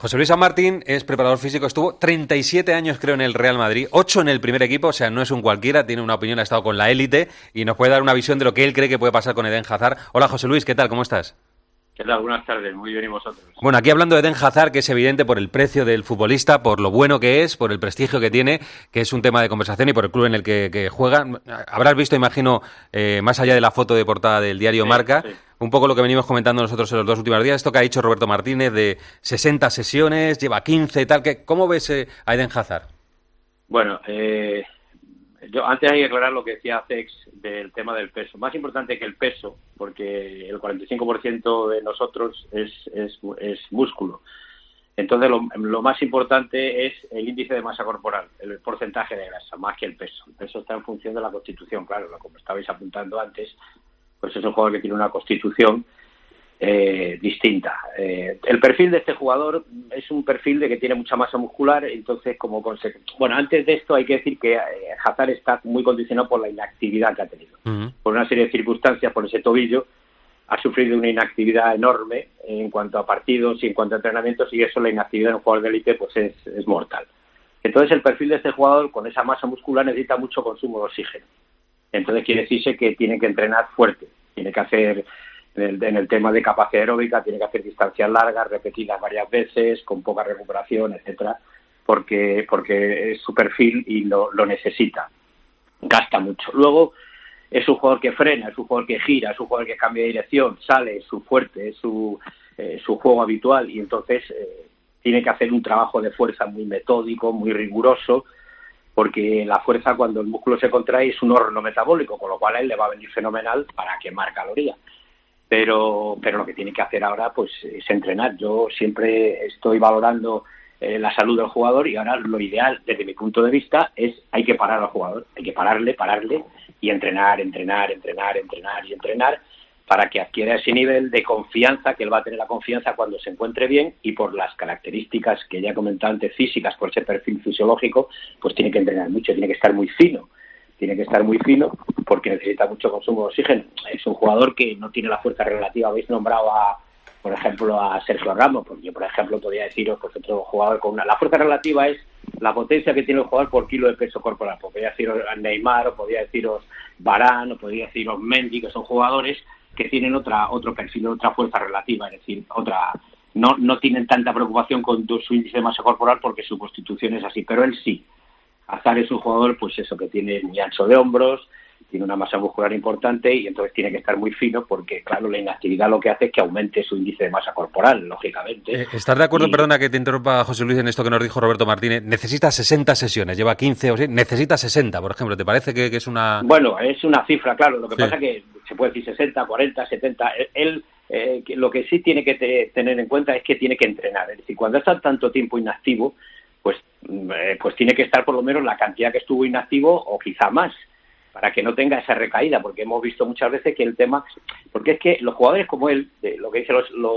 José Luis San Martín es preparador físico, estuvo 37 años creo en el Real Madrid, 8 en el primer equipo, o sea, no es un cualquiera, tiene una opinión, ha estado con la élite y nos puede dar una visión de lo que él cree que puede pasar con Eden Hazard. Hola José Luis, ¿qué tal? ¿Cómo estás? ¿Qué tal? Buenas tardes, muy bien, ¿y vosotros? Bueno, aquí hablando de Eden Hazard, que es evidente por el precio del futbolista, por lo bueno que es, por el prestigio que tiene, que es un tema de conversación y por el club en el que juega. Habrás visto, imagino, más allá de la foto de portada del diario Marca, sí. un poco lo que venimos comentando nosotros en los 2 últimos días, esto que ha dicho Roberto Martínez de 60 sesiones, lleva 15 y tal. ¿Cómo ves a Eden Hazard? Bueno, yo antes hay que aclarar lo que decía Cex del tema del peso. Más importante que el peso, porque el 45% de nosotros es músculo. Entonces lo más importante es el índice de masa corporal, el porcentaje de grasa, más que el peso. El peso está en función de la constitución, claro, como estabais apuntando antes, pues es un jugador que tiene una constitución distinta. El perfil de este jugador es un perfil de que tiene mucha masa muscular, entonces bueno, antes de esto hay que decir que Hazard está muy condicionado por la inactividad que ha tenido. Por una serie de circunstancias, por ese tobillo, ha sufrido una inactividad enorme en cuanto a partidos y en cuanto a entrenamientos, y eso, la inactividad en un jugador de élite, pues es mortal. Entonces el perfil de este jugador con esa masa muscular necesita mucho consumo de oxígeno. Entonces quiere decirse que tiene que entrenar fuerte, tiene que hacer, en el tema de capacidad aeróbica, tiene que hacer distancias largas, repetidas varias veces, con poca recuperación, etcétera, porque es su perfil y lo necesita. Gasta mucho. Luego, es un jugador que frena, es un jugador que gira, es un jugador que cambia de dirección, sale, es su fuerte, es su juego habitual, y entonces tiene que hacer un trabajo de fuerza muy metódico, muy riguroso, porque la fuerza, cuando el músculo se contrae, es un horno metabólico, con lo cual a él le va a venir fenomenal para quemar calorías. Pero lo que tiene que hacer ahora, pues, es entrenar. Yo siempre estoy valorando la salud del jugador, y ahora lo ideal, desde mi punto de vista, hay que parar al jugador, hay que pararle y entrenar, para que adquiera ese nivel de confianza, que él va a tener la confianza cuando se encuentre bien, y por las características que ya he comentado antes, físicas, por ese perfil fisiológico, pues tiene que entrenar mucho, tiene que estar muy fino porque necesita mucho consumo de oxígeno. Es un jugador que no tiene la fuerza relativa. Habéis nombrado por ejemplo, a Sergio Ramos, porque yo, por ejemplo, podría deciros, pues, otro jugador con la fuerza relativa es la potencia que tiene el jugador por kilo de peso corporal. Podría deciros a Neymar, o podría deciros Varane, o podría deciros Mendy, que son jugadores que tienen otro perfil, otra fuerza relativa, es decir, no tienen tanta preocupación con su índice de masa corporal, porque su constitución es así, pero él sí. Hazard es un jugador, pues eso, que tiene muy ancho de hombros, tiene una masa muscular importante, y entonces tiene que estar muy fino, porque, claro, la inactividad lo que hace es que aumente su índice de masa corporal, lógicamente. ¿Estás de acuerdo, perdona que te interrumpa, José Luis, en esto que nos dijo Roberto Martínez? Necesita 60 sesiones, lleva 15 o 6, necesita 60, por ejemplo. ¿Te parece que es una...? Bueno, es una cifra, claro. Lo que pasa es que se puede decir 60, 40, 70. Él lo que sí tiene que tener en cuenta es que tiene que entrenar. Es decir, cuando está tanto tiempo inactivo, pues tiene que estar por lo menos la cantidad que estuvo inactivo, o quizá más, para que no tenga esa recaída, porque hemos visto muchas veces que el tema, porque es que los jugadores como él, lo que dicen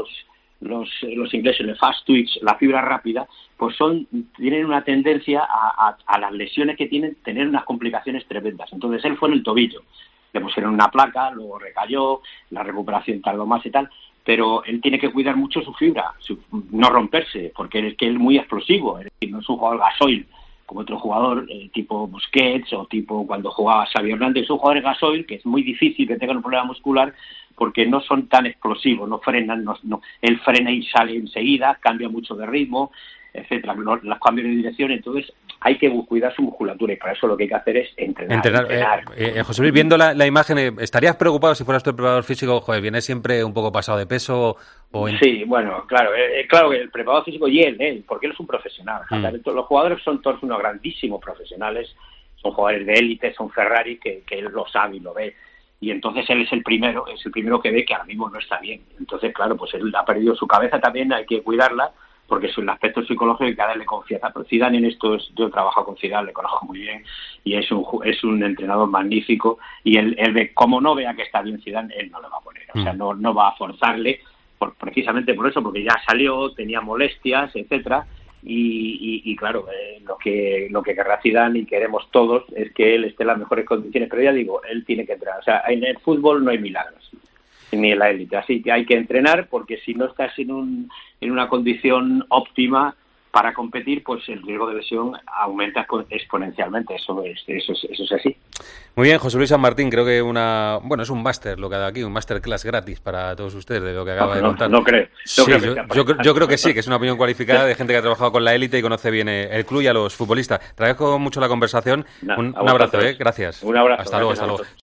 los ingleses, el fast twitch, la fibra rápida, pues tienen una tendencia a las lesiones que tienen, tener unas complicaciones tremendas. Entonces él fue en el tobillo, le pusieron una placa, luego recayó, la recuperación tardó más y tal, pero él tiene que cuidar mucho su fibra, no romperse, porque es que él es muy explosivo, es decir, no es un jugador gasoil como otro jugador tipo Busquets, o tipo cuando jugaba Xavi Hernández. Son jugadores gasoil que es muy difícil que tengan un problema muscular, porque no son tan explosivos, no frenan, él frena y sale enseguida, cambia mucho de ritmo, etcétera, los cambios de dirección. Entonces hay que cuidar su musculatura, y para eso lo que hay que hacer es entrenar. José Luis, viendo la imagen, ¿estarías preocupado si fueras tu preparador físico? Joder, viene siempre un poco pasado de peso. Sí, bueno, claro que el preparador físico, y él, porque él es un profesional. Los jugadores son todos unos grandísimos profesionales, son jugadores de élite, son Ferrari, que él lo sabe y lo ve. Y entonces él es el primero que ve que ahora mismo no está bien. Entonces, claro, pues él ha perdido su cabeza también, hay que cuidarla, porque es el aspecto psicológico, y que darle confianza. Pero Zidane en esto, yo he trabajado con Zidane, le conozco muy bien, y es un entrenador magnífico, y él ve, como no vea que está bien Zidane, él no le va a poner, o sea, no va a forzarle, precisamente por eso, porque ya salió, tenía molestias, etcétera, y claro, lo que querrá Zidane, y queremos todos, es que él esté en las mejores condiciones, pero ya digo, él tiene que entrenar. O sea, en el fútbol no hay milagros. ni en la élite. Así que hay que entrenar, porque si no estás en una condición óptima para competir, pues el riesgo de lesión aumenta exponencialmente. Eso es así. Muy bien, José Luis San Martín, creo que es un máster lo que ha dado aquí, un masterclass gratis para todos ustedes de lo que acaba de contar. No creo. Yo creo que sí, que es una opinión cualificada de gente que ha trabajado con la élite y conoce bien el club y a los futbolistas. Te agradezco mucho la conversación. Un abrazo, gracias. Un abrazo. Hasta luego.